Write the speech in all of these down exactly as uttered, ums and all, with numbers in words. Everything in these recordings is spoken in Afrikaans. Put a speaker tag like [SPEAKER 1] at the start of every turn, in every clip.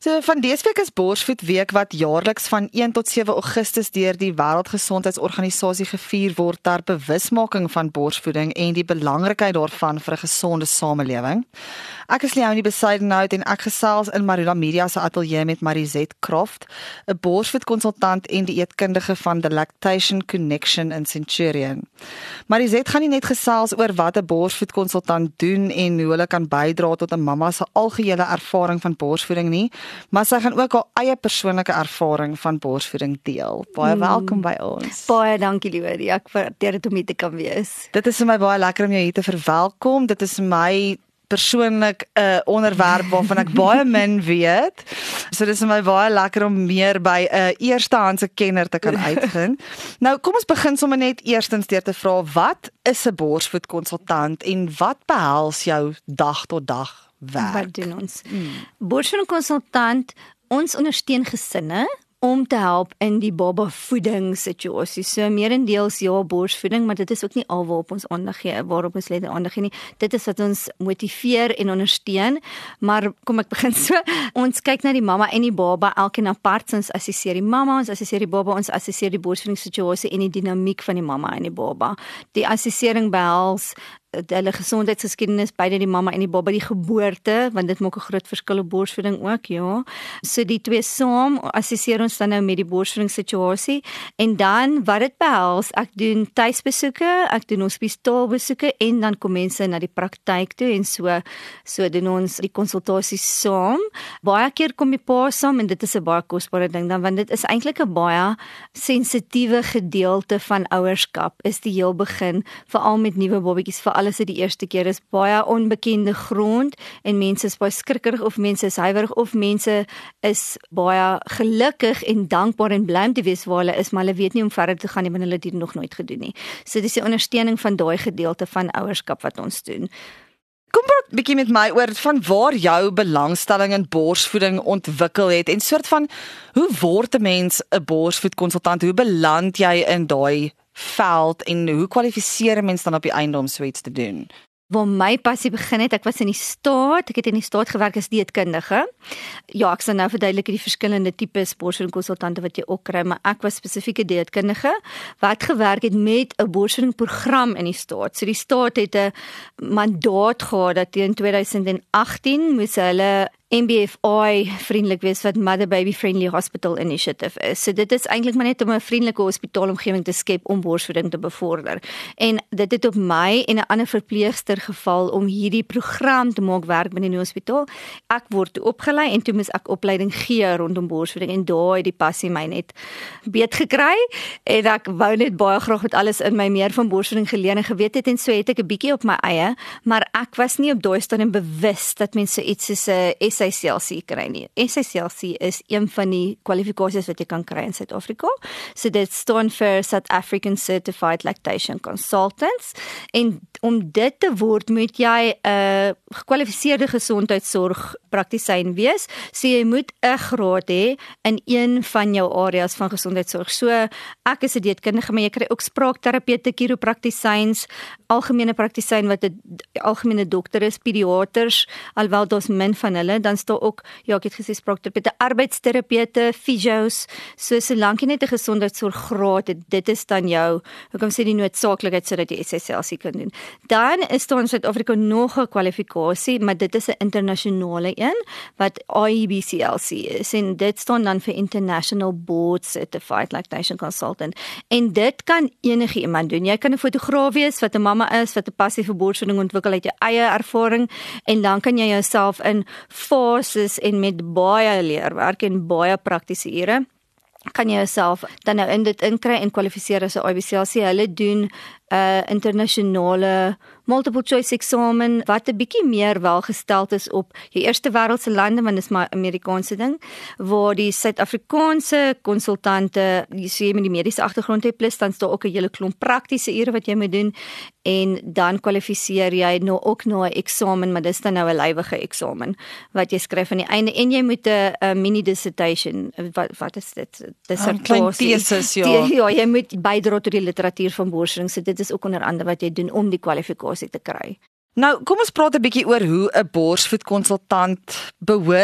[SPEAKER 1] So, van dese week is Borsvoedweek wat jaarliks van een tot sewe Augustus deur die Wêreldgesondheidsorganisasie gevier word ter bewusmaking van borsvoeding en die belangrikheid daarvan vir 'n gesonde samelewing. Ek is Leonie Besuidenhout en ek gesels in Marula Media se ateljee met Marizet Croft, 'n borsvoedkonsultant en dieetkundige van The Lactation Connection in Centurion. Marizet gaan nie net gesels oor wat 'n borsvoedkonsultant doen en hoe hulle kan bydra tot 'n mamma se algehele ervaring van borsvoeding nie, maar sy gaan ook haar eie persoonlike ervaring van borsvoeding deel. Baie
[SPEAKER 2] mm.
[SPEAKER 1] welkom by ons.
[SPEAKER 2] Baie dankie Leonie, ek waardeer dit om hier te kan wees.
[SPEAKER 1] Dit is vir my baie lekker om jou hier te verwelkom. Dit is vir my persoonlik 'n uh, onderwerp waarvan ek baie min weet. So dit is vir my baie lekker om meer by 'n uh, eerstehandse kenner te kan uitvind. Nou, kom ons begin sommer net eerstens deur te vra, wat is 'n borsvoedkonsultant en wat behels jou dag tot dag werk?
[SPEAKER 2] Wat doen ons? Hmm. Borsvoedkonsultant, ons ondersteun gesinne om te help in die baba voeding situasie. So meerendeels ja, borsvoeding, maar dit is ook nie al waarop ons aandag gee, waarop ons let aandag gee nie. Dit is wat ons motiveer en ondersteun. Maar kom ek begin so, ons kyk na die mamma en die baba elkeen apart. Ons assesseer die mamma, ons assesseer die baba, ons assesseer die borsvoeding situasie en die dinamiek van die mamma en die baba. Die assessering behels hulle gesondheidsgeskiedenis, beide die mamma en die baba, die geboorte, want dit maak 'n groot verskil op borsvoeding ook, ja. So die twee saam assesseer ons dan nou met die borsvoeding situasie en dan wat dit behels, ek doen tuisbesoeke, ek doen hospitaalbesoeke en dan kom mense na die praktyk toe en so so doen ons die konsultasies saam. Baie keer kom die pa saam en dit is 'n baie kosbare ding dan, want dit is eintlik 'n baie sensitiewe gedeelte van ouerskap, is die heel begin, veral met nuwe babatjies, veral as dit die eerste keer is, baie onbekende grond en mense is baie skrikkerig of mense is huiwerig of mense is baie gelukkig en dankbaar en bly om te wees waar hulle is, maar hulle weet nie om verder te gaan nie, want hulle het dit nog nooit gedoen nie. So dis die ondersteuning van daai gedeelte van ouerskap wat ons doen.
[SPEAKER 1] Kom praat 'n bietjie met my oor van waar jou belangstelling in borsvoeding ontwikkel het en soort van, hoe word 'n mens 'n borsvoedkonsultant? Hoe beland jy in daai veld en hoe kwalifiseer 'n mens dan op die einde om so iets te doen?
[SPEAKER 2] Waar my passie begin het, ek was in die staat, ek het in die staat gewerk as dieetkundige. Ja, ek sal nou verduidelik die verskillende tipes borsvoedingkonsultante wat jy ook kry, maar ek was spesifieke dieetkundige wat gewerk het met 'n borsvoedingprogram in die staat. So die staat het 'n mandaat gehad dat teen twintig agttien moes hulle M B F I vriendelik wees, wat Mother Baby Friendly Hospital Initiative is. So dit is eintlik maar net om 'n vriendelike hospitaalomgewing te skep om borsvoeding te bevorder. En dit het op my en 'n ander verpleegster geval om hierdie program te maak werk binne die hospitaal. Ek word toe opgelei en toe moes ek opleiding gee rondom borsvoeding en daai die passie my net beet gekry en ek wou net baie graag met alles in my meer van borsvoeding geleer en geweet het en so het ek 'n bietjie op my eie, maar ek was nie op daai stadium bewus dat mense so iets soos 'n S I C L C kry nie. S I C L C is een van die kwalifikasies wat jy kan kry in Suid-Afrika. So dit staan vir South African Certified Lactation Consultants en om dit te word moet jy 'n uh, gekwalifiseerde gesondheidsorg praktisyn wees. So jy moet 'n graad hê in een van jou areas van gesondheidsorg. So ek is 'n dieetkundige, maar jy kry ook spraakterapeute, chiropraktisyns, algemene praktisyn wat 'n algemene dokter is, pediaters, alhoewel daar's min van hulle, dan staan ook, ja, ek het gesê spraakterapeute, arbeidsterapeute, fisios, so solank jy net 'n gesondheidsorggraad het, dit is dan jou, hoe kan ek sê, die noodsaaklikheid sodat jy S I C L C kan doen. Dan is daar in Suid-Afrika nog 'n kwalifikasie, maar dit is 'n internasionale een, wat I B C L C is, en dit staan dan vir International Board Certified Lactation Consultant, en dit kan enige iemand doen. Jy kan 'n fotograaf wees, wat 'n mamma is, wat 'n passie vir borsvoeding ontwikkel uit jou eie ervaring, en dan kan jy jouself in fases en met baie leerwerk en baie praktiese ure, kan jy jouself dan nou in dit inkry en kwalifiseer as 'n I B C L C. Hulle doen 'n uh, internasionale multiple choice eksamen wat 'n bietjie meer welgesteld is op die eerste wêreldse lande, want dit is maar Amerikaanse ding, waar die Suid-Afrikaanse konsultante, jy sê met die mediese agtergrond het, plus dan staan ook 'n hele klomp praktiese ure wat jy moet doen, en dan kwalifiseer jy nou ook na 'n eksamen, maar dis dan nou 'n lywige eksamen wat jy skryf aan die einde, en jy moet 'n mini dissertation, wat wat is dit?
[SPEAKER 1] Dissertasie. Thesis, ja.
[SPEAKER 2] Die, ja, jy moet bydra tot die literatuur van borsvoeding, so dit is ook onder andere wat jy doen om die kwalifikasie te kry.
[SPEAKER 1] Nou, kom ons praat 'n bietjie oor hoe 'n borsvoedkonsultant behoort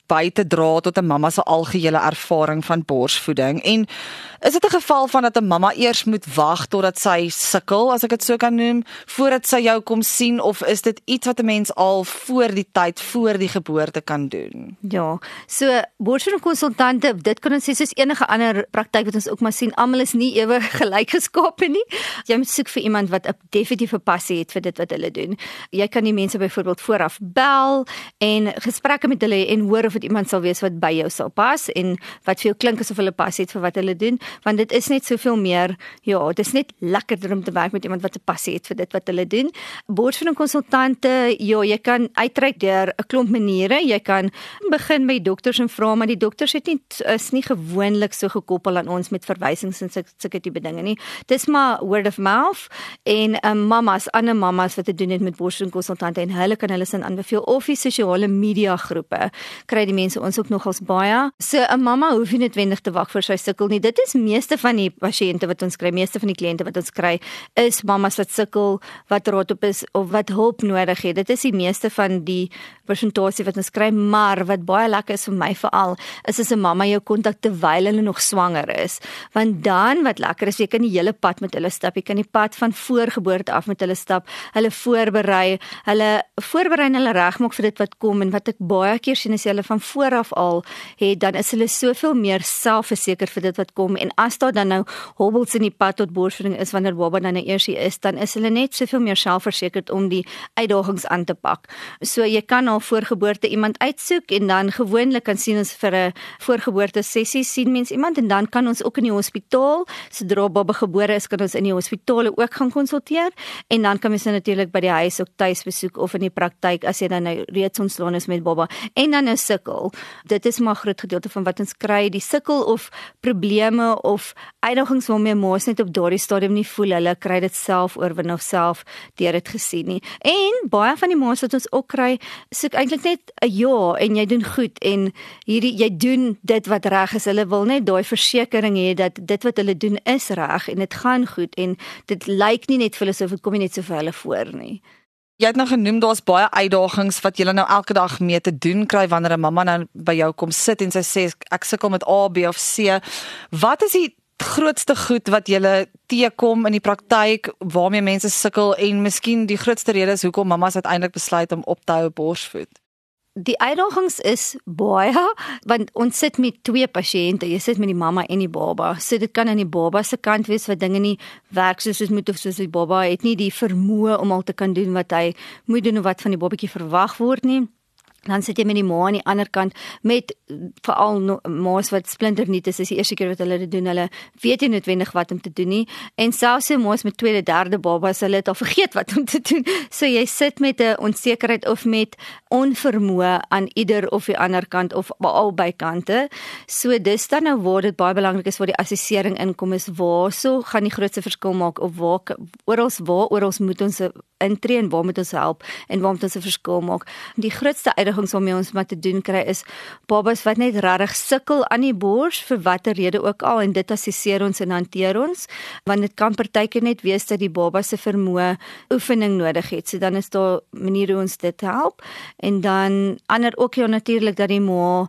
[SPEAKER 1] by te dra tot 'n mamma se algehele ervaring van borsvoeding? En is dit 'n geval van dat 'n mamma eers moet wag totdat sy sukkel, as ek dit so kan noem, voordat sy jou kom sien, of is dit iets wat 'n mens al voor die tyd, voor die geboorte kan doen?
[SPEAKER 2] Ja, so borsvoedingskonsultante, dit kan ons sê soos enige ander praktyk wat ons ook maar sien, almal is nie ewe gelyk geskape nie. Jy moet soek vir iemand wat 'n definitiewe passie het vir dit wat hulle doen. Jy kan die mense byvoorbeeld vooraf bel en gesprekke met hulle en hoor of dit iemand sal wees wat by jou sal pas en wat vir jou klink asof hulle passie het vir wat hulle doen, want dit is net soveel meer, ja, dit is net lekkerder om te werk met iemand wat 'n passie het vir dit wat hulle doen. Borsvoedingskonsultante, ja, jy kan uitreik deur 'n klomp maniere. Jy kan begin by dokters en vra, maar die dokters het nie is nie gewoonlik so gekoppel aan ons met verwysings en sulke tipe dinge nie. Dis maar word of mouth en um, mamas, ander mamas wat dit doen het met borsvoedingskonsultante en hulle kan hulle sin aanbeveel of die sosiale media groepe. Kry die mense ons ook nogals baie. So 'n mamma hoef nie noodwendig te wag vir sy sukkel nie. Dit is meeste van die pasiënte wat ons kry, meeste van die kliënte wat ons kry, is mamas wat sukkel, wat raad op is of wat hulp nodig het. Dit is die meeste van die persentasie wat ons kry, maar wat baie lekker is vir my veral, is as 'n mamma jou kontak terwyl hulle nog swanger is. Want dan wat lekker is, jy kan die hele pad met hulle stap, jy kan die pad van voorgeboorte af met hulle stap, hulle voorberei, hulle voorberei en hulle regmaak vir dit wat kom, en wat ek baie keer sien as jy hulle van vooraf al het, dan is hulle soveel meer selfverseker vir dit wat kom, en as daar dan nou hobbels in die pad tot borsvoeding is, wanneer baba dan nou eers hier is, dan is hulle net soveel meer selfversekerd om die uitdagings aan te pak. So jy kan al voorgeboorte iemand uitsoek, en dan gewoonlik kan sien ons vir 'n voorgeboorte sessie sien mens iemand, en dan kan ons ook in die hospitaal, sodra baba gebore is, kan ons in die hospitale ook gaan konsulteer, en dan kan mens nou natuurlik by die huis ook tuis besoek of in die praktyk as jy dan nou reeds ontslaan is met baba, en dan 'n sukkel. Dit is maar 'n groot gedeelte van wat ons kry, die sukkel of probleme of uitdagings waarmee ma's net op daardie stadium nie voel hulle kry dit self oorwin of self deur dit gesien nie. En baie van die ma's wat ons ook kry, soek eintlik net 'n ja en jy doen goed en hierdie jy doen dit wat reg is. Hulle wil net daai versekering hê dat dit wat hulle doen is reg en dit gaan goed, en dit lyk nie net vir hulle so, dit kom nie net so vir hulle voor nie.
[SPEAKER 1] Jy het nou genoem, daar's baie uitdagings wat jy nou elke dag mee te doen kry wanneer 'n mamma nou by jou kom sit en sy sê ek sukkel met A, B of C. Wat is die grootste goed wat jy teekom in die praktyk waarmee mense sukkel, en miskien die grootste rede is hoekom mammas uiteindelik besluit om op te hou borsvoed?
[SPEAKER 2] Die uitdagings is baie, want ons sit met twee pasiënte, jy sit met die mamma en die baba, so dit kan aan die baba se kant wees wat dinge nie werk soos dit moet, of soos die baba het nie die vermoë om al te kan doen wat hy moet doen of wat van die babatjie verwag word nie. Dan sit jy met die ma aan die ander kant met veral no, ma's wat splinternuut is, is die eerste keer wat hulle dit doen, hulle weet nie noodwendig wat om te doen nie, en selfs die ma's met tweede, derde babas, hulle het al vergeet wat om te doen, so jy sit met 'n onsekerheid of met onvermoë aan ieder of die ander kant of albei kante, so dis dan nou waar dit baie belangrik is waar die assessering inkom, is waar so gaan die grootste verskil maak, of waar orals waar orals moet ons intree en waar moet ons help en waar moet ons 'n verskil maak. Die grootste uitdagings waarmee ons maar te doen kry is babas wat net regtig sukkel aan die bors vir watter rede ook al, en dit assesseer ons en hanteer ons, want dit kan partykeer net wees dat die baba se vermoë oefening nodig het, so dan is daar maniere hoe ons dit help, en dan ander ook ja natuurlik dat die ma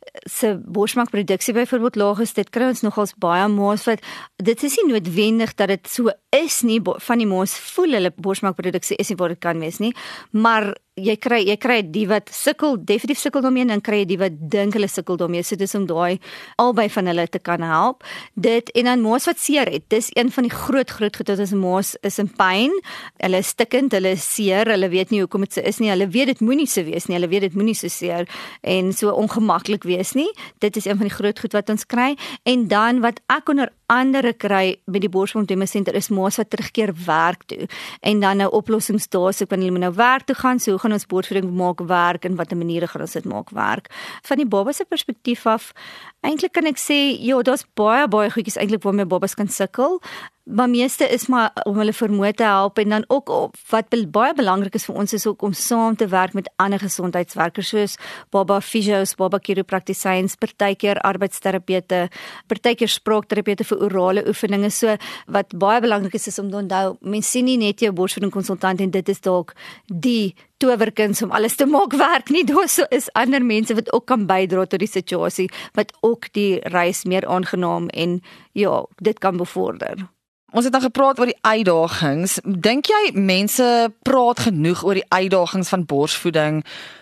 [SPEAKER 2] se borsmaakproduksie byvoorbeeld laag is. Dit kry ons nogals baie ma's wat, dit is nie noodwendig dat dit so is nie, van die ma's voel hulle borsmaakproduksie is nie waar dit kan wees nie, maar jy kry jy kry die wat sukkel, definitief sukkel daarmee, en dan kry jy die wat dink hulle sukkel daarmee, so dis om daai albei van hulle te kan help. Dit, en dan ma's wat seer het, dis een van die groot groot goed, as ma's is in pyn, hulle is stikkend, hulle is seer, hulle weet nie hoekom dit so is nie, hulle weet dit moenie so wees nie, hulle weet dit moenie so seer en so ongemaklik wees nie. Dit is een van die groot goed wat ons kry, en dan wat ek onder andere kry by die borsvoeding senter is ma's wat terugkeer werk toe, en dan nou oplossings daar, so kan hulle nou werk toe gaan, so gaan ons borsvoeding maak werk, en watter maniere gaan ons dit maak werk. Van die baba se perspektief af, eintlik kan ek sê, ja, daar's baie baie goedjies eintlik waarmee babas kan sukkel. maar meeste is maar om hulle vermoë te help en dan ook op, wat be, baie belangrik is vir ons is ook om saam te werk met ander gesondheidswerkers soos baba fisios, baba chiropraktisyns, partykeer arbeidsterapeute, partykeer spraakterapeute vir orale oefeninge. So wat baie belangrik is is om te onthou, mens sien nie net jou borsvoeding konsultant en dit is dalk die towerkuns om alles te maak werk nie. Daar so is ander mense wat ook kan bydra tot die situasie wat ook die reis meer aangenaam en ja, dit kan bevorder.
[SPEAKER 1] Ons het nou gepraat oor die uitdagings. Dink jy mense praat genoeg oor die uitdagings van borsvoeding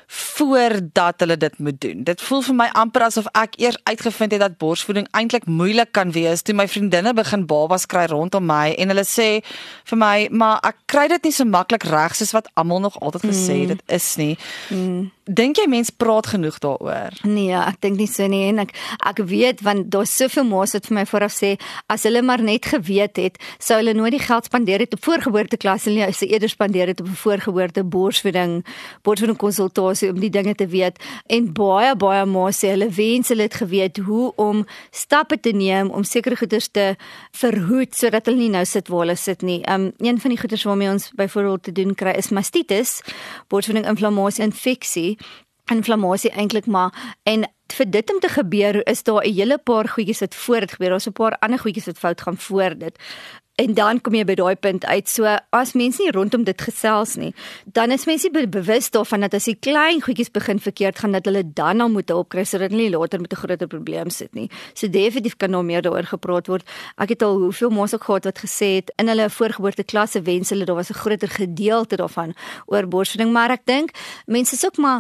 [SPEAKER 1] voordat hulle dit moet doen? Dit voel vir my amper asof ek eers uitgevind het dat borsvoeding eintlik moeilik kan wees toe my vriendinne begin babas kry rondom my en hulle sê vir my, maar ek kry dit nie so maklik reg soos wat almal nog altyd gesê mm. dit is nie. Mm. Dink jy mens praat genoeg daaroor?
[SPEAKER 2] Nee, ek dink nie so nie en ek ek weet want daar's soveel ma's wat vir my vooraf sê as hulle maar net geweet het, sou hulle nooit die geld spandeer het op voorgeboorteklas en nie, sou eerder spandeer het op 'n voorgeboorte borsvoeding, borsvoeding konsultasie om die dinge te weet en baie baie ma's sê hulle wens hulle het geweet hoe om stappe te neem om sekere goeders te verhoed sodat hulle nie nou sit waar hulle sit nie. Um, een van die goeders waarmee ons byvoorbeeld te doen kry is mastitis, borsvoeding inflammasie, infeksie, inflammasie eintlik maar en vir dit om te gebeur is daar 'n hele paar goedjies wat voor dit gebeur, daar's 'n paar ander goedjies wat fout gaan voor dit. En dan kom jy by daai punt uit, so as mense nie rondom dit gesels nie, dan is mense be- bewus daarvan dat as die klein goedjies begin verkeerd gaan, dat hulle dan al moet opkry, sodat hulle nie later met 'n groter probleem sit nie. So definitief kan daar meer daaroor gepraat word. Ek het al hoeveel ma's ook gehad wat gesê het, in hulle voorgeboorteklasse wens hulle, daar was 'n groter gedeelte daarvan oor borsvoeding, maar ek dink, mense is ook maar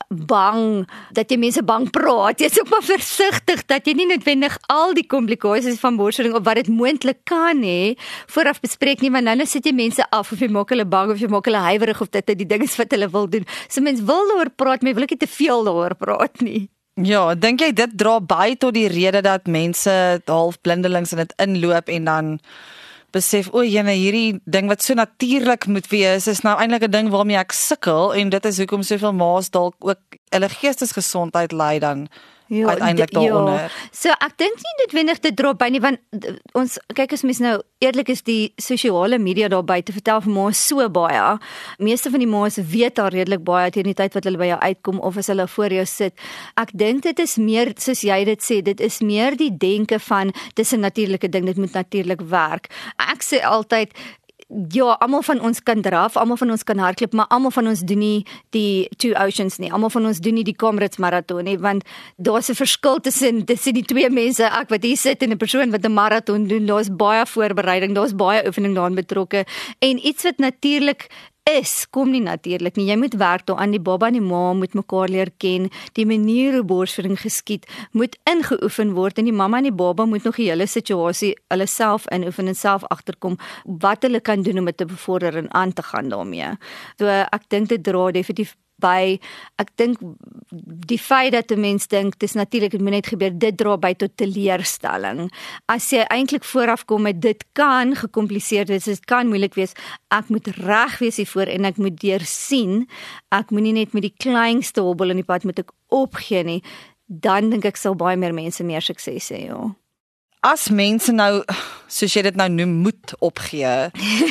[SPEAKER 2] bang, dat jy mense bang praat, jy is ook maar versigtig, dat jy nie noodwendig al die komplikasies van borsvoeding, of wat dit moontlik kan hê, vooraf bespreek nie, want nou sit jy mense af, of jy maak hulle bang, of jy maak hulle huiwerig, of dit die ding is wat hulle wil doen. So mens wil daaroor praat, maar jy wil ek nie te veel daaroor praat nie.
[SPEAKER 1] Ja, dink jy dit dra by tot die rede dat mense half blindelings in dit inloop en dan besef, o jene, hierdie ding wat so natuurlik moet wees, is nou eintlik 'n ding waarmee ek sukkel, en dit is hoekom soveel ma's dalk ook hulle geestesgesondheid ly dan ja, uiteindelik daaronder.
[SPEAKER 2] Ja. So ek dink nie noodwendig dit dra by nie, want ons, kyk as mens nou eerlik is, die sosiale media daar buite vertel vir ma's so baie. Meeste van die ma's weet al redelik baie teen die tyd wat hulle by jou uitkom of as hulle voor jou sit. Ek dink dit is meer, soos jy dit sê, dit is meer die denke van dis 'n natuurlike ding, dit moet natuurlik werk. Ek sê altyd, ja, almal van ons kan draf, almal van ons kan hardloop, maar almal van ons doen nie die Two Oceans nie. Almal van ons doen nie die Comrades marathon nie, want daar's 'n verskil tussen tussen die twee mense, ek wat hier sit en 'n persoon wat 'n marathon doen. Daar's baie voorbereiding, daar's baie oefening daarin betrokke en iets wat natuurlik is, kom nie natuurlik nie. Jy moet werk daaraan, die baba en die ma moet mekaar leer ken, die manier hoe borsvoeding geskied moet ingeoefen word en die mamma en die baba moet nog die hele situasie hulle self inoefen en self agterkom wat hulle kan doen om dit te bevorder en aan te gaan daarmee. So ek dink dit dra definitief by, ek dink die feit dat 'n mens dink dis natuurlik, dit moet net gebeur, dit dra by tot teleurstelling. As jy eintlik vooraf kom met dit kan gekompliseerd wees, dit kan moeilik wees, ek moet reg wees hiervoor en ek moet deursien, ek moenie net met die kleinste hobbel in die pad moet ek opgee nie, dan dink ek sal baie meer mense meer sukses hê, ja.
[SPEAKER 1] As mense nou, soos jy dit nou noem, moet opgee.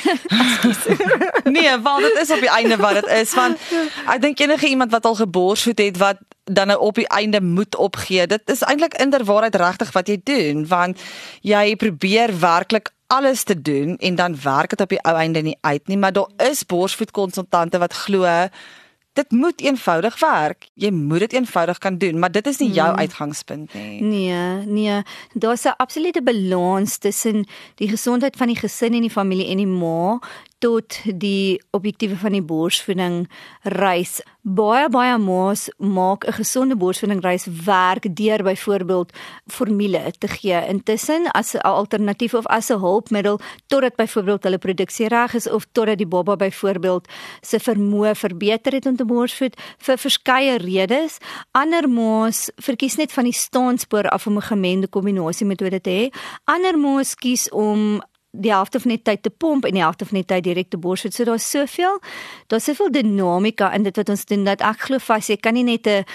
[SPEAKER 1] Nee, want dit is op die einde wat dit is, want ek dink enige iemand wat al geborsvoed het, wat dan nou op die einde moet opgee, dit is eintlik inderwaarheid regtig wat jy doen, want jy probeer werklik alles te doen, en dan werk dit op die ou einde nie uit nie, maar daar is borsvoedkonsultante wat glo, dit moet eenvoudig werk. Jy moet dit eenvoudig kan doen, maar dit is nie jou uitgangspunt nie.
[SPEAKER 2] Nee, nee. Daar's 'n absolute balans tussen die gesondheid van die gesin en die familie en die ma tot die objektiewe van die borsvoeding reis. Baie baie ma's maak 'n gesonde borsvoeding reis werk deur byvoorbeeld formule te gee intussen as 'n alternatief of as 'n hulpmiddel totdat byvoorbeeld hulle produksie reg is of totdat die baba byvoorbeeld se vermoë verbeter het om te borsvoed vir verskeie redes. Ander ma's verkies net van die staanspoor af om 'n gemengde kombinasie metode te hê. Ander ma's kies om die helfte van die tyd te pomp en die helfte van die tyd direk te borsvoed. So daar's soveel, daar's soveel dinamika in dit wat ons doen, dat ek glo vas, jy kan nie net 'n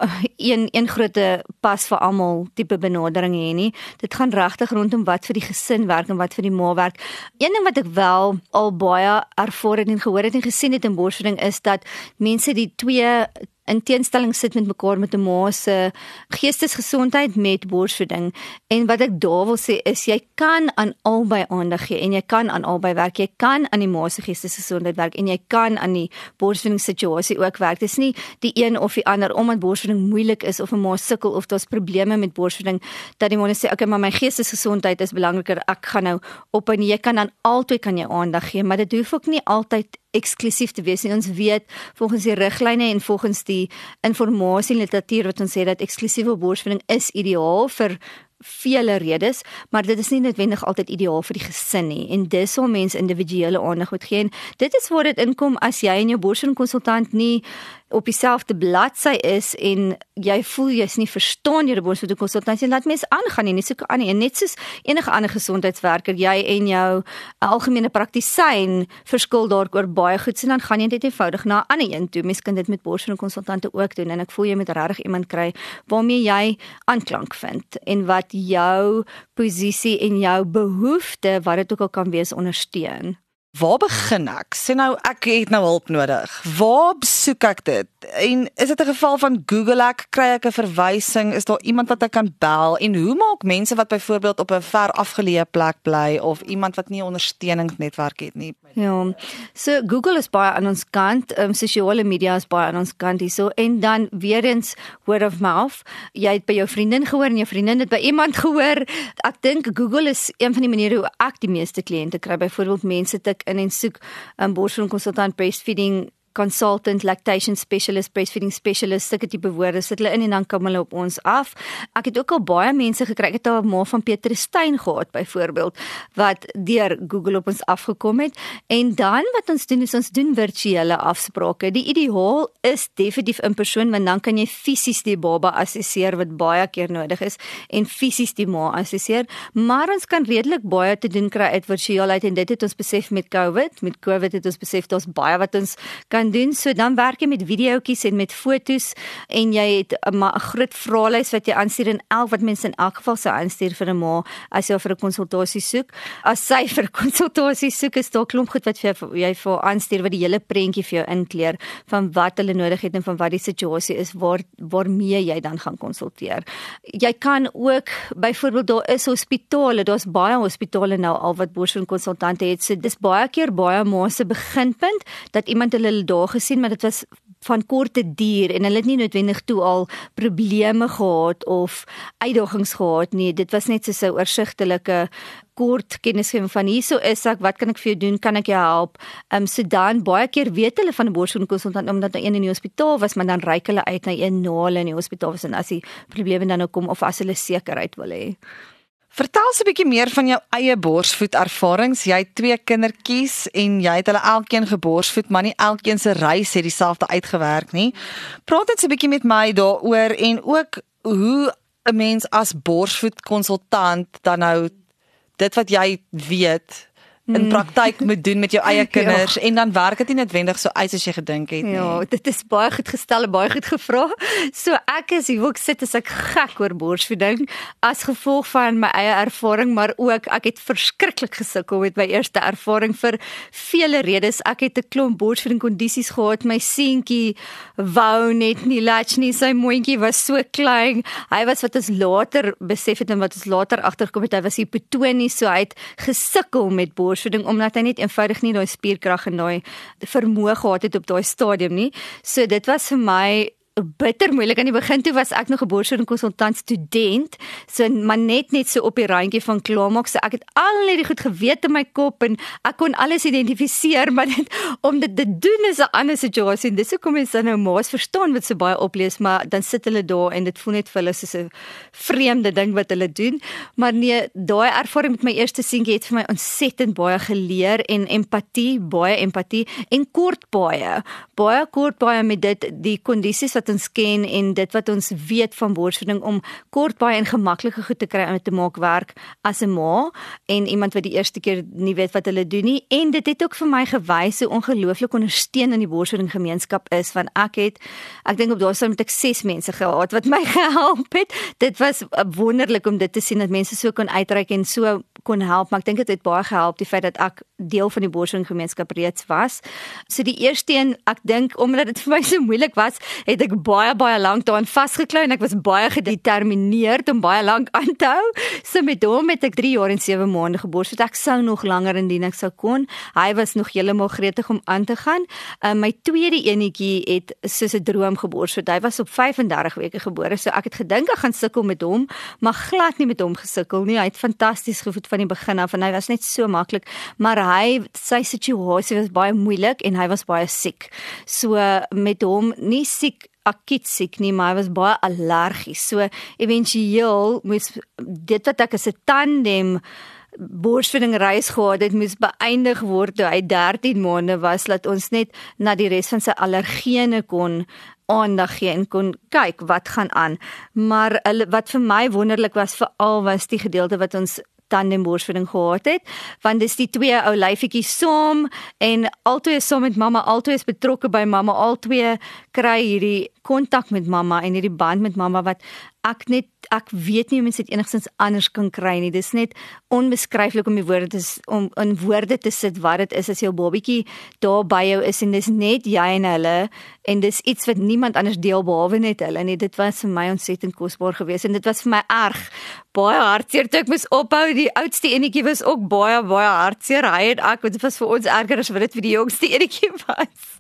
[SPEAKER 2] een een groot pas vir almal tipe benadering hê nie. Dit gaan regtig rondom wat vir die gesin werk en wat vir die ma werk. Een ding wat ek wel al baie ervaar het en gehoor het en gesien het in borsvoeding is dat mense die twee in teenstelling sit met mekaar met 'n ma se geestesgesondheid met borsvoeding. En wat ek daar wil sê is jy kan aan albei aandag gee en jy kan aan albei werk. Jy kan aan die ma se geestesgesondheid werk en jy kan aan die borsvoedingssituasie ook werk. Dit is nie die een of die ander omdat borsvoeding moeilik is of 'n ma sukkel of daar's probleme met borsvoeding dat die ma net sê okay, maar my geestesgesondheid is belangriker. Ek gaan nou op en jy kan aan albei kan jy aandag gee, maar dit hoef ook nie altyd eksklusief te wees nie. Ons weet volgens die riglyne en volgens die informasie en literatuur wat ons sê dat eksklusiewe borsvoeding is ideaal vir vele redes, maar dit is nie noodwendig altyd ideaal vir die gesin nie. En dis sal mens individuele aandag moet gee. En dit is waar dit inkom as jy en jou borsvoedingskonsultant nie op dieselfde bladsy is en jy voel jy's nie verstaan deur 'n borsvoedingskonsultant, jy laat mens aangaan en nie soek aan nie. En net soos enige ander gesondheidswerker, jy en jou algemene praktisyn verskil dalk oor baie goed, en dan gaan jy net eenvoudig na 'n ander een toe. Mens kan dit met borsvoedingskonsultante ook doen en ek voel jy moet regtig iemand kry waarmee jy aanklank vind en wat jou posisie en jou behoefte, wat dit ook al kan wees, ondersteun.
[SPEAKER 1] Waar begin ek? Sê nou, ek het nou hulp nodig. Waar besoek ek dit? En is dit 'n geval van Google ek, kry ek 'n verwysing, is daar iemand wat ek kan bel? En hoe maak mense wat byvoorbeeld op 'n ver afgeleë plek bly of iemand wat nie 'n ondersteuningsnetwerk het nie?
[SPEAKER 2] Ja, so Google is baie aan ons kant, um, sosiale media is baie aan ons kant hierso, en dan weer eens word of mouth. Jy het by jou vriendin gehoor en jou vriendin het by iemand gehoor. Ek dink Google is een van die maniere hoe ek die meeste kliënte kry. Byvoorbeeld mense tik in en soek 'n um, borsvoedingskonsultant, breastfeeding consultant, lactation specialist, breastfeeding specialist, sulke tipe woorde sit hulle in en dan kom hulle op ons af. Ek het ook al baie mense gekry, ek het al 'n ma van Petrus Steyn gehad byvoorbeeld, wat deur Google op ons afgekom het. En dan wat ons doen is ons doen virtuele afsprake. Die ideaal is definitief in persoon, want dan kan jy fisies die baba assesseer wat baie keer nodig is en fisies die ma assesseer, maar ons kan redelik baie te doen kry uit virtueel uit en dit het ons besef met COVID. Met COVID het ons besef daar's baie wat ons kan doen, so dan werk jy met videoetjies en met fotos en jy het 'n ma- 'n groot vraelys wat jy aanstuur en elk wat mense in elk geval sou aanstuur vir 'n ma as jy vir 'n konsultasie soek. As sy vir 'n konsultasie soek, is daar 'n klomp goed wat jy jy vir aanstuur wat die hele prentjie vir jou inkleer van wat hulle nodig het en van wat die situasie is waar waarmee jy dan gaan konsulteer. Jy kan ook byvoorbeeld daar is hospitale, daar's baie hospitale nou al wat borsvoedingskonsultante het. So dis baie keer baie ma se beginpunt dat iemand hulle daar gesien, maar dit was van korte duur en hulle het nie noodwendig toe al probleme gehad of uitdagings gehad nie. Dit was net so 'n oorsigtelike kort kennisgewing van hierso is ek, wat kan ek vir jou doen, kan ek jou help? Um, so dan baie keer weet hulle van 'n borsvoedingskonsultant omdat daar een in die hospitaal was, maar dan reik hulle uit na een na hulle in die hospitaal was en as die probleme dan nou kom of as hulle sekerheid wil hê.
[SPEAKER 1] Vertel ons 'n bietjie meer van jou eie borsvoedervarings. Jy het twee kindertjies en jy het hulle elkeen geborsvoed, maar nie elkeen se reis het dieselfde uitgewerk nie. Praat net 'n bietjie met my daaroor en ook hoe 'n mens as borsvoedkonsultant dan nou dit wat jy weet in praktyk moet doen met jou eie kinders, ja. En dan werk dit nie noodwendig so uit as jy gedink het nie.
[SPEAKER 2] Ja, dit is baie goed gestel en baie goed gevra. So ek is hier, ek sit as ek gek oor borsvoeding as gevolg van my eie ervaring, maar ook ek het verskriklik gesukkel met my eerste ervaring vir vele redes. Ek het 'n klomp borsvoeding kondisies gehad. My seentjie wou net nie latch nie, sy mondjie was so klein. Hy was wat ons later besef het en wat ons later agtergekom het, hy was hipotonies, so hy het gesukkel met borsvoeding omdat hy net eenvoudig nie daai spierkrag en daai vermoë gehad het op daai stadium nie. So dit was vir my bitter moeilik. Aan die begin toe was ek nog 'n borsvoedingskonsultant student, so maar net net so op die randjie van klaarmaak, so ek het al net die goed geweet in my kop en ek kon alles identifiseer, maar dit, om dit te doen is 'n ander situasie en dis hoekom mense dan nou maas verstaan wat so baie oplees, maar dan sit hulle daar en dit voel net vir hulle soos 'n vreemde ding wat hulle doen. Maar nee, daai ervaring met my eerste seentjie het vir my ontsettend baie geleer en empatie, baie empatie en kort baie, baie kort baie met dit die kondisies wat wat ons ken en dit wat ons weet van borsvoeding om kort baie en gemaklike goed te kry om te maak werk as 'n ma en iemand wat die eerste keer nie weet wat hulle doen nie. En dit het ook vir my gewys hoe ongelooflik ondersteunend die borsvoeding gemeenskap is, want ek het ek dink op daai stadium het ek ses mense gehad wat my gehelp het. Dit was wonderlik om dit te sien dat mense so kon uitreik en so kon help, maar ek dink dit het baie gehelp die feit dat ek deel van die borsvoeding gemeenskap reeds was. So die eerste een, ek dink omdat dit vir my so moeilik was, het ek baie baie lank daaraan vasgeklou en ek was baie gedetermineerd om baie lank aan te hou. So met hom het ek drie jaar en sewe maande geborsvoed. Ek sou nog langer indien ek sou kon. Hy was nog heeltemal gretig om aan te gaan. Uh, my tweede enetjie het soos 'n droom geborsvoed. Hy was op vyf en dertig weke gebore, so ek het gedink ek gaan sukkel met hom, maar glad nie met hom gesukkel nie. Hy het fantasties gevoed van die begin af en hy was net so maklik, maar hy, sy situasie was baie moeilik en hy was baie siek. So met hom, nie siek akiet siek nie, maar hy was baie allergies. So éventueel moes dit wat ek as 'n tandem borsvoeding reis gehad het, moes beëindig word toe hy dertien maande was, dat ons net na die res van sy allergene kon aandag gee en kon kyk wat gaan aan. Maar wat vir my wonderlik was veral was die gedeelte wat ons tandem borsvoeding gehad het, want dis die twee ou lyfietjies saam en albei is saam met mamma, albei is betrokke by mamma, albei kry hierdie kontak met mamma en hierdie band met mamma wat ek net, ek weet nie hoe mens dit enigstens anders kan kry nie. Dis net onbeskryflik om die woorde te, om in woorde te sit wat dit is as jou babietjie daar by jou is en dis net jy en hulle en dis iets wat niemand anders deel behalwe net hulle nie. Dit was vir my ontsettend kosbaar geweest en dit was vir my erg baie hartseer toe ek moes ophou. Die oudste enetjie was ook baie baie hartseer. Hy en ek, dit was vir ons erger as wat dit vir die jongste enetjie was.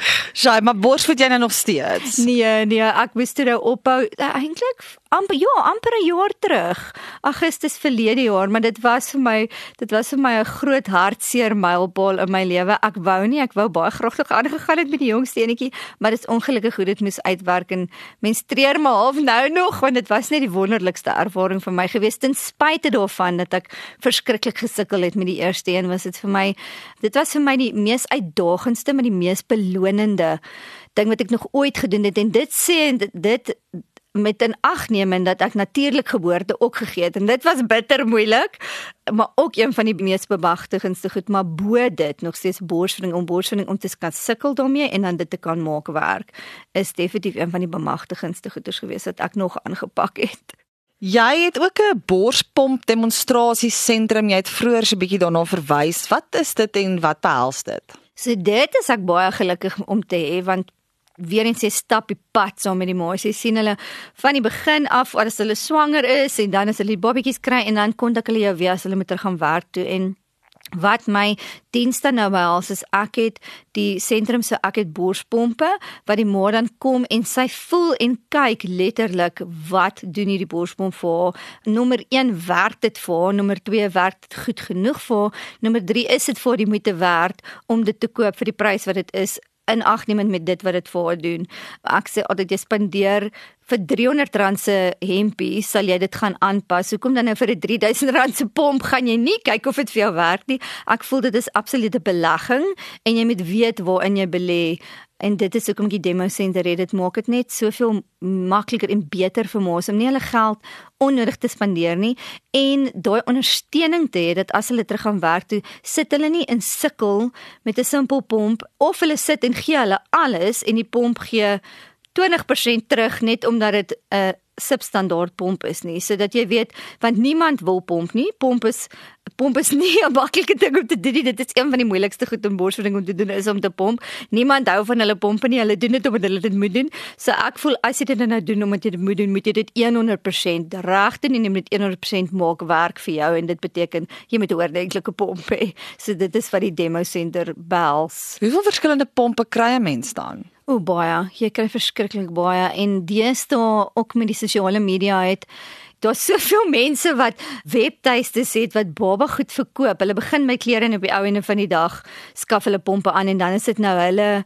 [SPEAKER 1] Sy, maar borsvoed jy nou nog steeds?
[SPEAKER 2] Nee, nee, ek moes toe nou ophou, eintlik amper, ja, amper 'n jaar terug, Augustus verlede jaar, maar dit was vir my, dit was vir my 'n groot hartseer mylpaal in my lewe. Ek wou nie, ek wou baie graag nog aangegaan het met die jongste enetjie, maar dit is ongelukkig hoe dit moes uitwerk en mens treur my half nou nog, want dit was net die wonderlikste ervaring vir my geweest, ten spyte daarvan dat ek verskriklik gesukkel het met die eerste een, was dit vir my, dit was vir my die mees uitdagendste, maar die mees belonende ding wat ek nog ooit gedoen het, en dit sê, en dit, dit met in ag neem en dat ek natuurlik geboorte ook gegee het, en dit was bitter moeilik, maar ook een van die mees bemagtigendste goed, maar bo dit, nog steeds borsvoeding, om borsvoeding om te kan sukkel daarmee, en dan dit te kan maak werk, is definitief een van die bemagtigendste goeders geweest, dat ek nog aangepak het.
[SPEAKER 1] Jy het ook 'n borspomp demonstrasiesentrum, jy het vroeër so 'n bietjie daarna verwys, wat is dit en wat behels dit?
[SPEAKER 2] So dit is ek baie gelukkig om te hê, want weer eens jy stap die pad saam met die ma's, jy sien hulle van die begin af, as hulle swanger is, en dan as hulle die babatjies kry, en dan kontak hulle jou weer as hulle moet er gaan werk toe, en wat my dienste nou behels is, ek het die sentrum so, ek het borspompe, wat die ma dan kom, en sy voel en kyk letterlik, wat doen hierdie borspomp vir haar, nommer een, werk dit vir haar, nommer twee, werk dit goed genoeg vir haar, nommer drie, is dit vir die moeite werd, om dit te koop vir die prys wat dit is, in ag nemend met dit wat dit vir haar doen. Ek sê altyd, jy spandeer vir driehonderd rand se hempie, sal jy dit gaan aanpas. Hoekom dan nou vir 'n drie duisend rand se pomp gaan jy nie kyk of dit vir jou werk nie? Ek voel dit is absolute belegging en jy moet weet waarin jy belê. En dit is hoekom die demo center het, dit maak dit net soveel makliker en beter vir ma's om nie hulle geld onnodig te spandeer nie en daai ondersteuning te hê dat as hulle terug gaan werk toe, sit hulle nie in sukkel met 'n simpel pomp of hulle sit en gee hulle alles en die pomp gee twintig persent terug net omdat dit 'n uh, substandaard pomp is nie, so dat jy weet, want niemand wil pomp nie, pomp is pomp is nie 'n maklike ding om te doen nie, dit is een van die moeilikste goed om borsvoeding om te doen, is om te pomp, niemand hou van hulle pompe nie, hulle doen dit omdat hulle dit moet doen, so ek voel, as jy dit nou doen omdat jy dit moet doen, moet jy dit honderd persent reg doen en jy moet honderd persent maak werk vir jou, en dit beteken, jy moet 'n ordentlike pomp hê, so dit is wat die demo center behels.
[SPEAKER 1] Hoeveel verskillende pompe kry 'n mens dan?
[SPEAKER 2] O, baie, jy kry verskriklik baie, en deesdae ook met die sosiale media het, daar's soveel mense wat webtuistes het wat baba goed verkoop. Hulle begin met klere en op die ou ende van die dag skaf hulle pompe aan en dan is dit nou hulle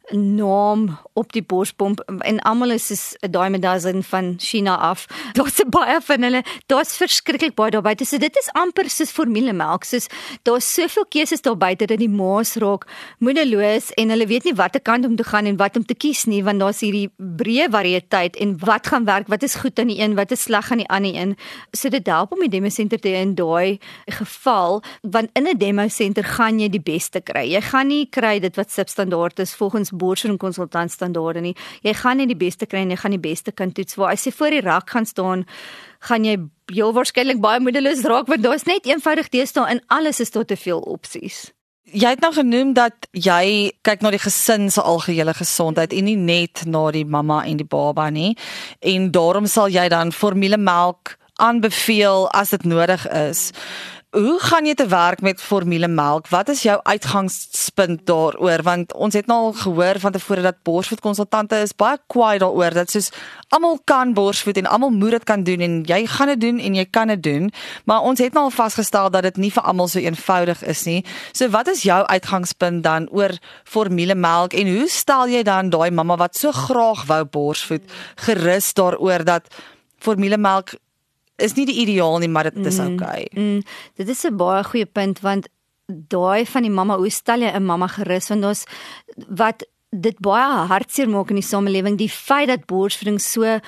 [SPEAKER 2] naam op die borspomp en almal is is 'n dime dozen van China af. Daar's baie van hulle, daar's verskriklik baie daar buite. So dit is amper soos formulemelk. Soos daar's soveel keuses daar buite dat die ma's raak moedeloos en hulle weet nie watter kant om te gaan en wat om te kies nie, want daar's hierdie breë variëteit en wat gaan werk, wat is goed aan die een, wat is sleg aan die ander een. So dit help om die demo senter te in daai geval, want in 'n demo senter gaan jy die beste kry. Jy gaan nie kry dit wat substandaard is volgens borsvoeding konsultant standaarde nie. Jy gaan nie die beste kry en jy gaan die beste kan toets. Waar as jy voor die rak gaan staan, gaan jy heel waarskynlik baie moedeloos raak, want daar's net eenvoudig deesdae in alles is daar te veel opsies.
[SPEAKER 1] Jy het nou genoem dat jy kyk na die gesin se algehele gesondheid en nie net na die mamma en die baba nie. En daarom sal jy dan formulemelk aanbeveel as dit nodig is. Hoe gaan jy te werk met formulemelk? Wat is jou uitgangspunt daaroor? Want ons het nou al gehoor van tevore dat borsvoedkonsultante is baie kwaai daaroor dat soos almal kan borsvoed en almal moet dit kan doen en jy gaan dit doen en jy kan dit doen, maar ons het nou al vasgestel dat dit nie vir almal so eenvoudig is nie. So wat is jou uitgangspunt dan oor formulemelk en hoe stel jy dan daai mamma wat so graag wou borsvoed gerus daaroor dat formulemelk is nie die ideaal nie, maar dit is okay.
[SPEAKER 2] Mm, mm, dit is 'n baie goeie punt, want daai van die mamma, hoe stel jy 'n mamma gerus, want ons, wat dit baie hartseer maak in die samelewing, die feit dat borsvoeding so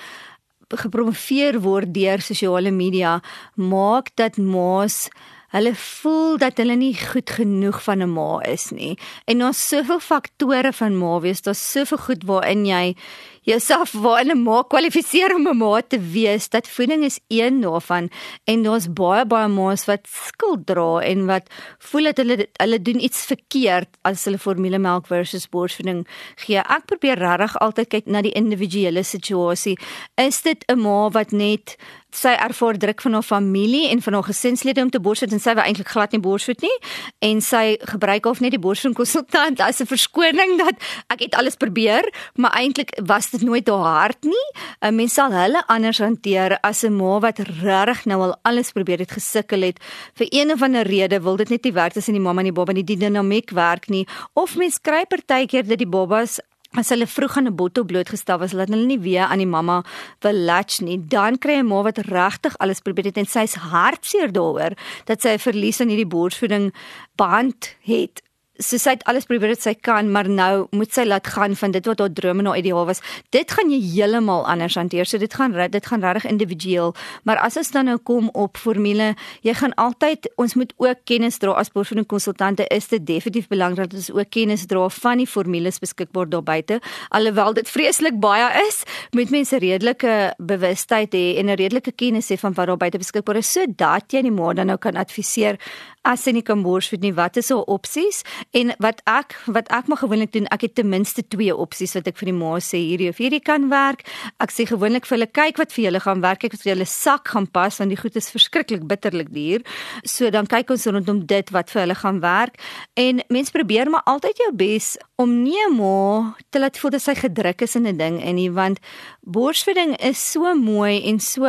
[SPEAKER 2] gepromoveer word deur sosiale media, maak dat ma's hulle voel dat hulle nie goed genoeg van 'n ma is nie. En daar's soveel faktore van ma wees, daar's soveel goed waarin jy jouself waarin 'n ma kwalifiseer om 'n ma te wees, dat voeding is een daarvan. En daar's baie baie ma's wat skuld dra en wat voel dat hulle hulle doen iets verkeerd as hulle formulemelk versus borsvoeding gee. Ek probeer regtig altyd kyk na die individuele situasie. Is dit 'n ma wat net sy ervaar druk van haar familie en van haar gesinslede om te borsvoed en sy wou eintlik glad nie borsvoed nie en sy gebruik of net die borsvoedkonsultant as 'n verskoning dat ek het alles probeer, maar eintlik was dit nooit haar hart nie. 'n Mens sal hulle anders hanteer as 'n ma wat regtig nou al alles probeer het, gesukkel het. Vir een of ander rede wil dit net nie werk tussen die mamma en die baba nie, die dinamiek werk nie. Of mens kry partykeer dat die babas as hulle vroeg aan 'n bottel blootgestel was, laat hulle nie weer aan die mamma wil latch nie, dan kry 'n ma wat regtig alles probeer het en sy is hartseer daaroor dat sy 'n verlies aan hierdie borsvoeding band het. So sy het alles probeer wat sy kan, maar nou moet sy laat gaan van dit wat haar drome en haar ideaal was. Dit gaan jy heeltemal anders hanteer. So dit gaan dit gaan regtig individueel. Maar as ons dan nou kom op formule, jy gaan altyd, ons moet ook kennis dra as borsvoedingkonsultante, is dit definitief belangrik dat ons ook kennis dra van die formules beskikbaar daar buite. Alhoewel dit vreeslik baie is, moet mense redelike bewustheid hê en 'n redelike kennis hê van wat daar buite beskikbaar is, sodat jy die ma dan nou kan adviseer as sy nie kan borsvoed nie, wat is haar opsies? En wat ek wat ek maar gewoonlik doen, ek het ten minste twee opsies wat ek vir die ma sê, hierdie of hierdie kan werk. Ek sê gewoonlik vir hulle, kyk wat vir julle gaan werk, kyk wat vir julle sak gaan pas, want die goed is verskriklik bitterlik duur. So dan kyk ons rondom dit wat vir hulle gaan werk. En mens probeer maar altyd jou bes om nie 'n ma te laat voel dat sy gedruk is in 'n ding in nie, want borsvoeding is so mooi en so,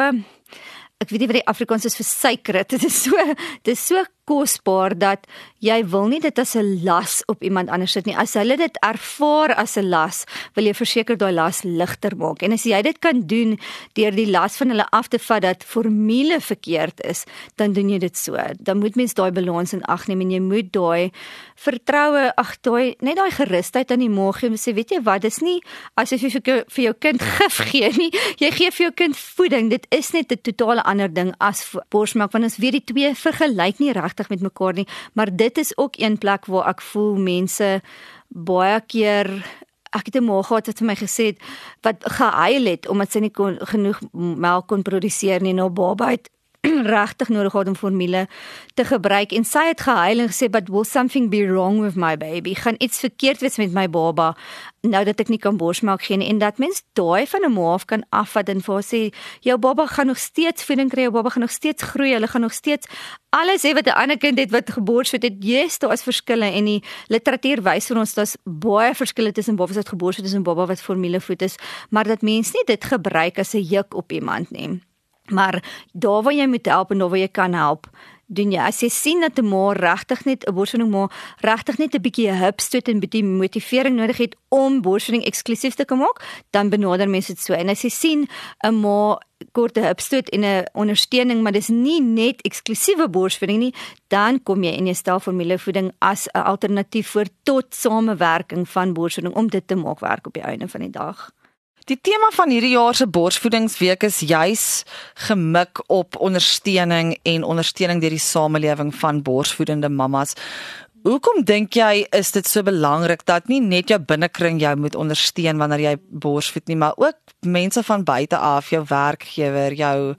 [SPEAKER 2] ek weet nie wat die Afrikaans is vir suiker, dit is so, dit is so kosbaar dat jy wil nie dit as 'n las op iemand anders sit nie. As hulle dit ervaar as 'n las, wil jy verseker daai las ligter maak. En as jy dit kan doen deur die las van hulle af te vat dat formule verkeerd is, dan doen jy dit so. Dan moet mens daai balans in ag neem en jy moet daai vertroue, ag daai net daai gerusheid aan die ma gee om sê, weet jy wat, dis nie asof jy vir jou, vir jou kind gif gee nie. Jy gee vir jou kind voeding. Dit is net 'n totale ander ding as borsmelk, want ons weet die twee vergelyk nie regtig met mekaar nie, maar dit is ook een plek waar ek voel mense baie keer, ek het 'n ma gehad wat vir my gesê het, wat gehuil het, omdat sy nie kon, genoeg melk kon produseer nie, nou baba het regtig nodig gehad om formule te gebruik, en sy het gehuil en gesê, but will something be wrong with my baby? Gaan iets verkeerd wees met my baba, nou dat ek nie kan borsmelk gee nie, en dat mens daai van 'n ma af kan afvat en vir haar sê, jou baba gaan nog steeds voeding kry, jou baba gaan nog steeds groei, hulle gaan nog steeds alles hê wat 'n ander kind het wat geborsvoed het. Yes, daar is verskille en die literatuur wys vir ons daar's baie verskille tussen babas wat geborsvoed is en baba wat formulevoed is, maar dat mens nie dit gebruik as 'n juk op iemand nie. Maar daar waar jy moet help en daar waar jy kan help, doen jy? As jy sien dat 'n ma regtig net 'n borsvoeding ma regtig net 'n bietjie 'n hupstoot en 'n bietjie motivering nodig het om borsvoeding eksklusief te kan maak, dan benader mense dit so. En as jy sien 'n ma kort 'n hupstoot en 'n ondersteuning, maar dis nie net eksklusiewe borsvoeding nie, dan kom jy en jy stel formulevoeding as 'n alternatief voor tot samewerking van borsvoeding om dit te maak werk op die einde van die dag.
[SPEAKER 1] Die tema van hierdie jaar se Borsvoedingsweek is juis gemik op ondersteuning en ondersteuning deur die samelewing van borsvoedende mammas. Hoekom dink jy is dit so belangrik dat nie net jou binnekring jou moet ondersteun wanneer jy borsvoed nie, maar ook mense van buite af, jou werkgewer, jou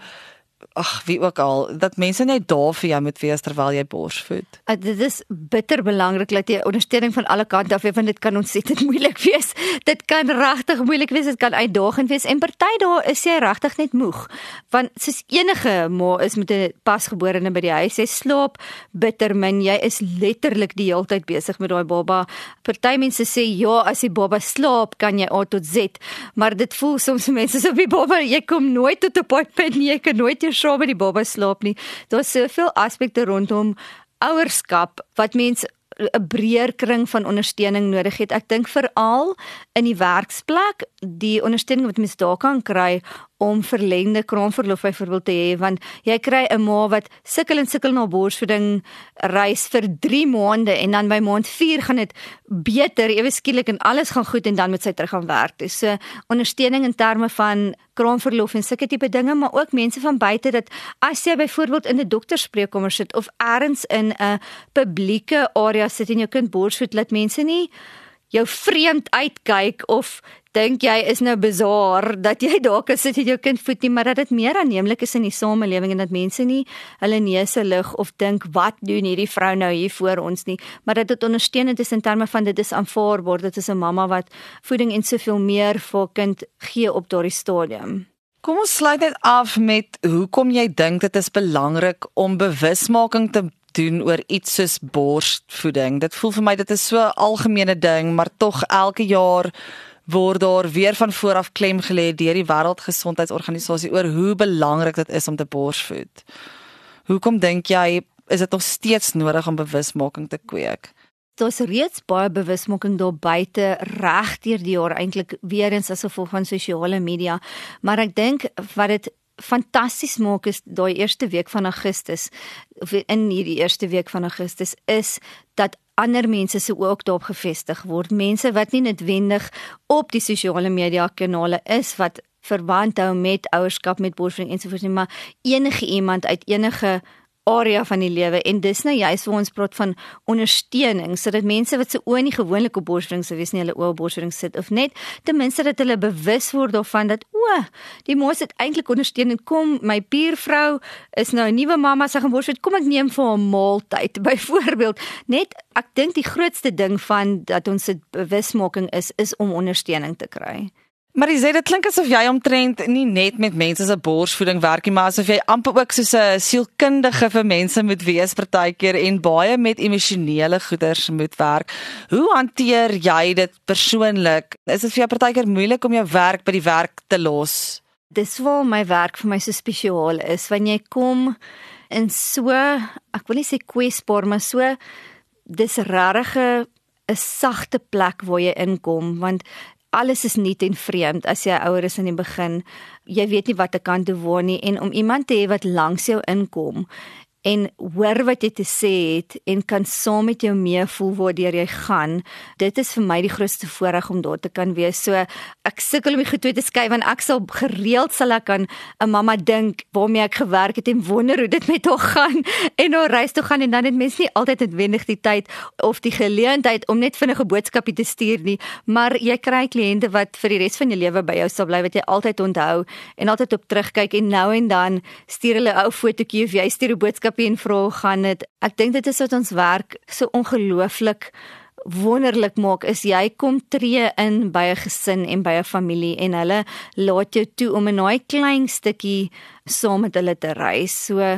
[SPEAKER 1] ag wie ook al, dat mense net daar vir jou moet wees terwyl jy borsvoed?
[SPEAKER 2] Uh, dit is bitter belangrik dat jy ondersteuning van alle kante af het, want dit kan ontsettend moeilik wees. Dit kan regtig moeilik wees, dit kan uitdagend wees en party dae is jy regtig net moeg. Want soos enige ma is met 'n pasgeborene by die huis, jy slaap bitter min, jy is letterlik die hele tyd besig met daai baba. Party mense sê ja, as die baba slaap, kan jy A tot Z, maar dit voel soms vir mense so op die baba, jy kom nooit tot 'n punt nie, jy kan nooit jou saam met die baba slaap nie. Daar's soveel aspekte rondom ouerskap wat mense 'n breër kring van ondersteuning nodig het. Ek dink veral in die werksplek, die ondersteuning wat mens daar kan kry om verlengde kraamverlof byvoorbeeld te hê, want jy kry 'n ma wat sukkel en sukkel na borsvoeding reis vir drie maande en dan by maand vier gaan dit beter, ewe skielik en alles gaan goed en dan moet sy terug gaan werk. Dus so ondersteuning in terme van kraamverlof en sulke tipe dinge, maar ook mense van buite dat as jy byvoorbeeld in 'n dokterspreekkamer sit of ergens in 'n publieke area sit en jou kind borsvoed, laat mense nie jou vreemd uitkyk of dink jy is nou bizar dat jy daar kan sit en jou kind voed nie, maar dat dit meer aanneemlik is in die samelewing en dat mense nie hulle neuse lig of dink wat doen hierdie vrou nou hier voor ons nie, maar dat dit ondersteunend is in terme van dit is aanvaarbaar, dit is 'n mamma wat voeding en soveel meer vir kind gee op daardie stadium.
[SPEAKER 1] Kom ons sluit net af met hoekom jy dink dit is belangrik om bewusmaking te doen oor iets soos borsvoeding. Dit voel vir my dit is so 'n algemene ding, maar tog elke jaar word daar weer van vooraf klem gelê deur die Wêreldgesondheidsorganisasie oor hoe belangrik dit is om te borsvoed. Hoekom dink jy is dit nog steeds nodig om bewusmaking te kweek?
[SPEAKER 2] Daar's reeds baie bewusmaking daar buite reg deur die jaar eintlik weer eens as gevolg van sosiale media, maar ek dink wat dit fantasties maak is daai eerste week van Augustus, of in hierdie eerste week van Augustus, is dat ander mense se ook daarop gefestig word. Mense wat nie noodwendig op die sosiale media kanale is, wat verband hou met ouerskap, met borsvoeding ensovoorts nie, maar enige iemand uit enige area van die lewe, en dis nou juist vir ons praat van ondersteuning, sodat mense wat se oë nie gewoonlik op borsvoeding sou wees nie, hulle oë op borsvoeding sit, of net ten minste dat hulle bewus word daarvan dat o, die ma sit eintlik ondersteunend, kom, my buurvrou is nou 'n nuwe mamma, sy gaan borsvoed, kom ek neem vir 'n maaltyd, byvoorbeeld. Net, ek dink die grootste ding van dat ons dit bewusmaking is, is om ondersteuning te kry.
[SPEAKER 1] Maar jy sê dit klink asof jy omtrent nie net met mense se borsvoeding werk nie, maar asof jy amper ook soos 'n sielkundige vir mense moet wees partykeer en baie met emosionele goeders moet werk. Hoe hanteer jy dit persoonlik? Is dit vir jou partykeer moeilik om jou werk by die werk te los?
[SPEAKER 2] Dis waar my werk vir my so spesiaal is, wanneer jy kom in so, ek wil nie sê kwesbaar, maar so, dis regtig 'n sagte plek waar jy inkom, want alles is nuut en vreemd as jy ouer is in die begin. Jy weet nie wat te kan doen waar nie, en om iemand te hê wat langs jou inkom en hoor wat jy te sê het en kan saam met jou meevoel waardeur jy gaan, dit is vir my die grootste voorreg om daar te kan wees. So ek sukkel om die goed te skei, want ek sal gereeld sal ek aan 'n mamma dink waarmee ek gewerk het en wonder hoe dit met haar gaan en haar reis toe gaan, en dan het mens nie altyd noodwendig die tyd of die geleentheid om net vinnige boodskapie te stuur nie, maar jy kry kliënte wat vir die res van jou lewe by jou sal bly, wat jy altyd onthou en altyd op terugkyk, en nou en dan stuur hulle 'n ou fotootjie of jy stuur 'n boodskap en vra gaan dit. Ek dink dit is wat ons werk so ongelooflik wonderlik maak, is jy kom tree in by 'n gesin en by 'n familie en hulle laat jou toe om in daai klein stukkie saam met hulle te reis. So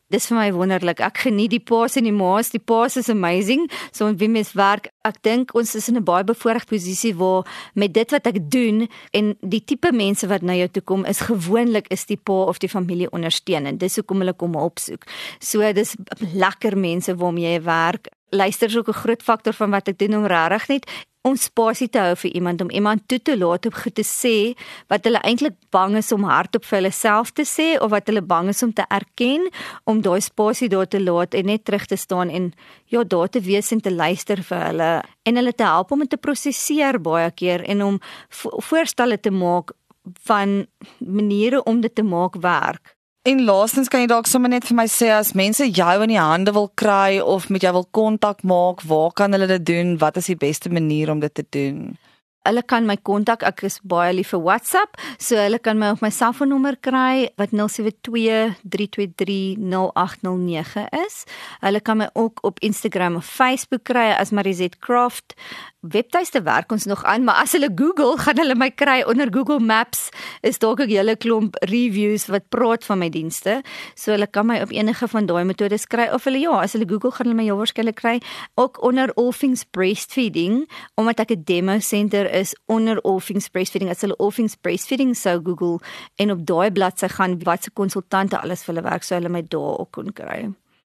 [SPEAKER 2] Dis vir my wonderlik. Ek geniet die paas en die maas. Die paas is amazing. So met wie mens werk, ek dink ons is in 'n baie bevoordeelde posisie waar met dit wat ek doen en die tipe mense wat na jou toe kom is gewoonlik is die pa of die familie ondersteunend. Dis hoekom hulle kom hulp soek. So dis lekker mense waarmee jy werk. Luister is ook 'n groot faktor van wat ek doen om regtig net om spasie te hou vir iemand, om iemand toe te laat om goed te sê wat hulle eintlik bang is om hardop vir hulle self te sê of wat hulle bang is om te erken, om daai spasie daar te laat en net terug te staan en ja, daar te wees en te luister vir hulle en hulle te help om dit te prosesseer baie keer en om vo- voorstelle te maak van maniere om dit te maak werk.
[SPEAKER 1] En laastens kan jy dalk sommer net vir my sê as mense jou in die hande wil kry of met jou wil kontak maak, waar kan hulle dit doen? Wat is die beste manier om dit te doen?
[SPEAKER 2] Hulle kan my kontak, ek is baie lief vir WhatsApp, so hulle kan my op my selfoonnommer kry wat nul sewe twee, drie twee drie, nul agt nul nege is. Hulle kan my ook op Instagram of Facebook kry as Marizette Craft. Webtuiste werk ons nog aan, maar as hulle Google, gaan hulle my kry onder Google Maps, is daar ook 'n hele klomp reviews wat praat van my dienste, so hulle kan my op enige van daai metodes kry, of hulle ja, as hulle Google gaan hulle my heel waarskynlik kry, ook onder All Things Breastfeeding, omdat ek 'n demo center is onder All Things Breastfeeding, as hulle All Things Breastfeeding sou Google, en op daai bladsy gaan wat se konsultante alles vir hulle werk, sou hulle my daar ook kon kry.